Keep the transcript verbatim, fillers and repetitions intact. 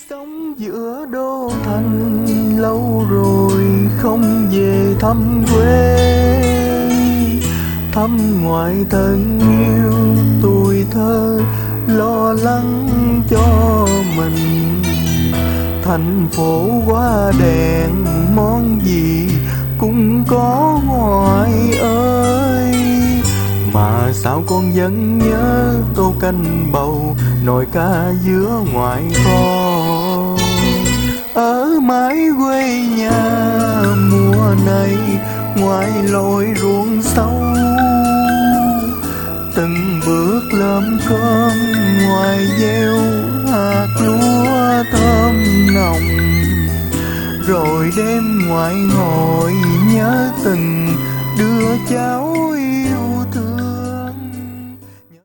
Sống giữa đô thành lâu rồi không về thăm quê, thăm ngoại thân yêu tuổi thơ lo lắng cho mình. Thành phố quá đèn món gì cũng có ngoại ơi, mà sao con vẫn nhớ tô canh bầu nồi ca giữa ngoại kho. Ở mái quê nhà mùa này ngoài lội ruộng sâu, từng bước lơm cơm ngoài gieo hạt lúa thơm nồng. Rồi đêm ngoại ngồi nhớ từng đứa cháu